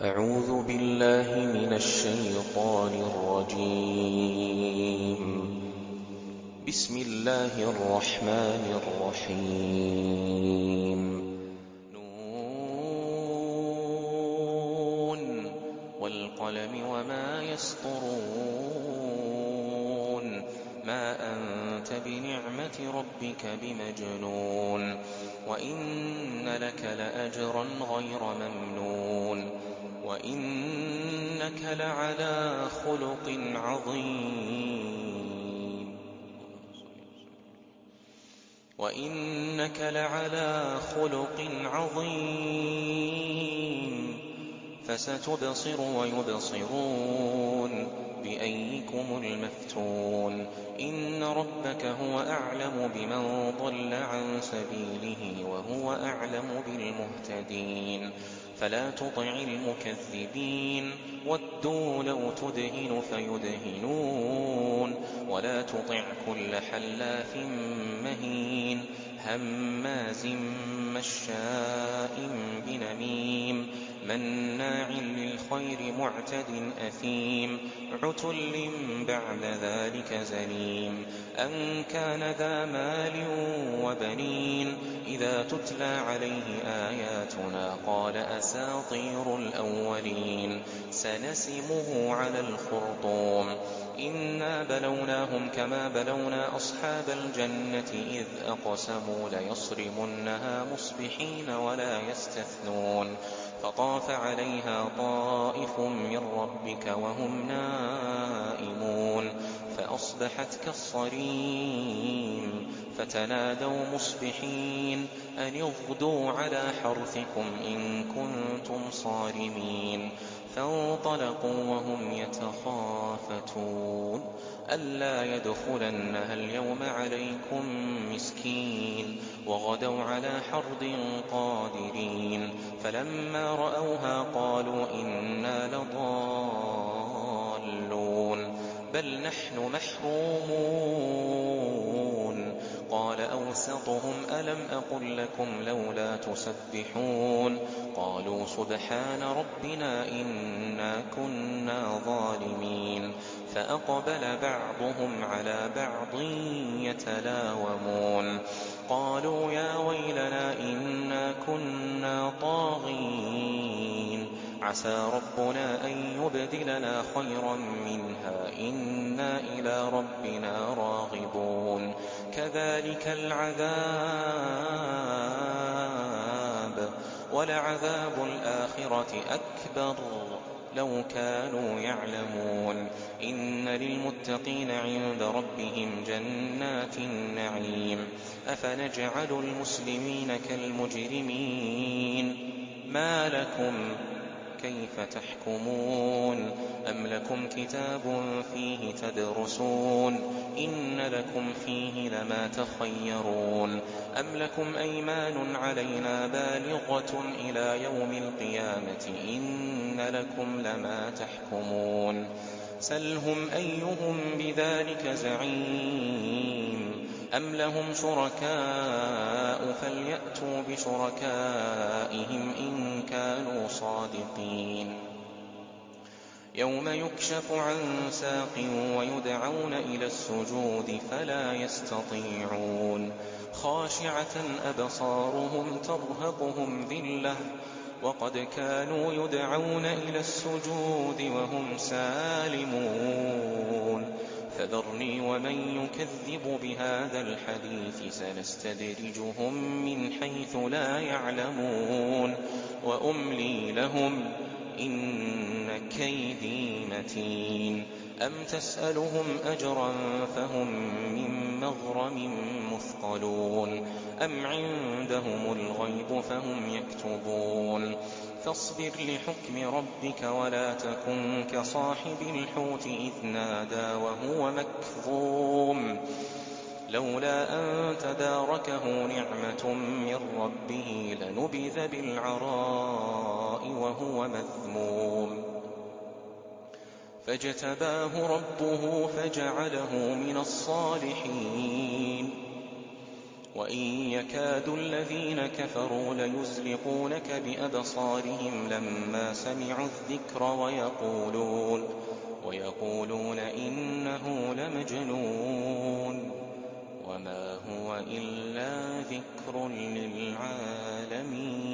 أعوذ بالله من الشيطان الرجيم. بسم الله الرحمن الرحيم. نون والقلم وما يسطرون. ما أنت بنعمة ربك بمجنون. وإن لك لأجرا غير ممنون. وإنك لعلى خلق عظيم. وإنك لعلى خلق عظيم. فستبصر ويبصرون بأيكم المفتون. إن ربك هو أعلم بمن ضل عن سبيله وهو أعلم بالمهتدين. فلا تطع المكذبين. ودوا لو تدهن فيدهنون. ولا تطع كل حلاف مهين هماز مشاء بنميم مناع للخير معتد أثيم عتل بعد ذلك زنيم أن كان ذا مال وبنين إذا تتلى عليه آياتنا قال أساطير الأولين سنسمه على الخرطوم. إنا بلوناهم كما بلونا أصحاب الجنة إذ أقسموا ليصرمنها مصبحين ولا يستثنون. فطاف عليها طائف من ربك وهم نائمون فأصبحت كالصريم. فتنادوا مصبحين أن اغدوا على حرثكم إن كنتم صارمين. فانطلقوا وهم يتخافتون ألا يدخلنها اليوم عليكم مسكين. وغدوا على حرد قادرين. فلما رأوها قالوا إنا لضالون بل نحن محرومون. قال أوسطهم ألم أقل لكم لولا تسبحون. قالوا سبحان ربنا إنا كنا ظالمين. فأقبل بعضهم على بعض يتلاومون قالوا يا ويلنا إنا كنا طاغين عسى ربنا أن يبدلنا خيرا منها إنا إلى ربنا راغبون. كذلك العذاب ولعذاب الآخرة أكبر لو كانوا يعلمون. إن للمتقين عند ربهم جنات النعيم. أفنجعل المسلمين كالمجرمين ما لكم كيف تحكمون. أم لكم كتاب فيه تدرسون إن لكم فيه لما تخيرون. أم لكم أيمان علينا بالغة إلى يوم القيامة إن لكم لما تحكمون. سلهم أيهم بذلك زعيم. أم لهم شركاء فليأتوا بشركائهم إن كانوا صادقين. يوم يكشف عن ساق ويدعون إلى السجود فلا يستطيعون. خاشعة أبصارهم ترهقهم ذلة وقد كانوا يدعون إلى السجود وهم سالمون. فذرني ومن يكذب بهذا الحديث سنستدرجهم من حيث لا يعلمون وأملي لهم إن كيدي متين. أم تسألهم أجرا فهم من مغرم مثقلون. أم عندهم الغيب فهم يكتبون. فاصبر لحكم ربك ولا تكن كصاحب الحوت إذ نادى وهو مكظوم لولا أن تداركه نعمة من ربه لنبذ بالعراء وهو مذموم. فاجتباه ربه فجعله من الصالحين. وإن يكاد الذين كفروا ليزلقونك بأبصارهم لما سمعوا الذكر ويقولون إنه لمجنون وما هو إلا ذكر للعالمين.